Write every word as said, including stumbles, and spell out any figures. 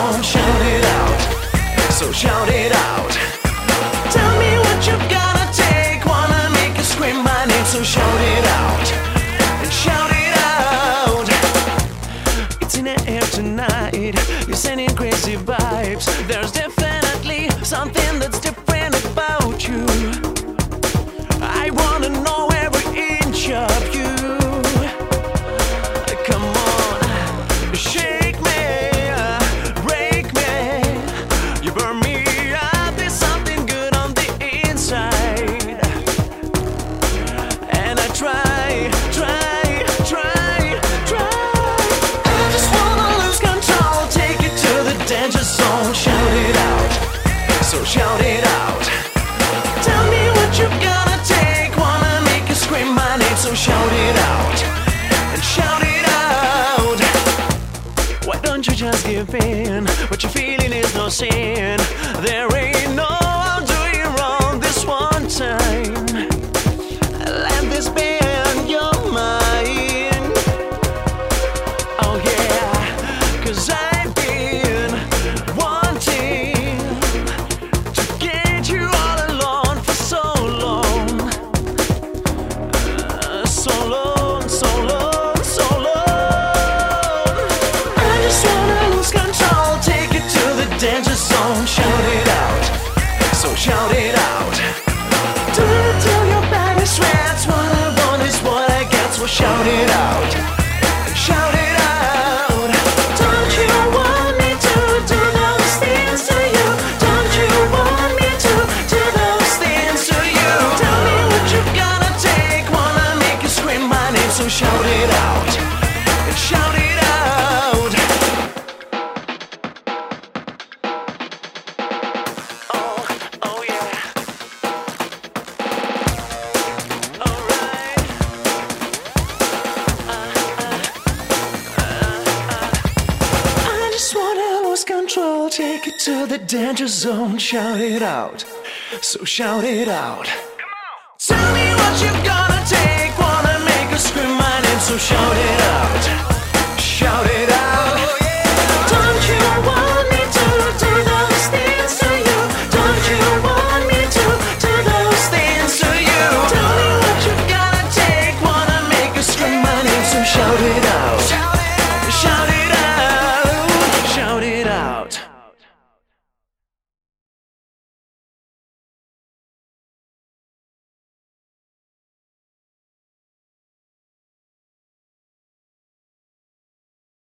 zone, shout it out. So shout it out. Tell me what you gotta take, wanna make you scream my name. So shout it out, and shout it out. It's in the air tonight, you're sending crazy vibes. There's definitely something that's different about you. I wanna know every inch of you. Come on, shake me, break me. You burn me up, there's something good on the inside. And I try, try, try, try. I just wanna lose control, take it to the danger zone. Shout it out, so shout it out. Tell me what you gotta take, wanna make you scream my name. So shout it out, and shout it out. Why don't you just give in? What you're feeling is no sin. There ain't no I'll do you wrong this one time. Let this be in your mind. Oh yeah, 'cause I've been wanting to get you all alone for so long. Uh, so long, so long, so long. I just wanna lose control, take it to the danger zone. Shout it out, so shout it out. Do it till your body sweats. What I want is what I get, so shout it out, and shout it out. Don't you want me to do those things to you? Don't you want me to do those things to you? Tell me what you gotta take, wanna make you scream my name. So shout it out, and shout it out. Oh, oh yeah. Alright. I just wanna lose control, take it to the danger zone. Shout it out, so shout it out. Tell me what you gotta take, wanna make us scream my name. So shout it out, shout it out.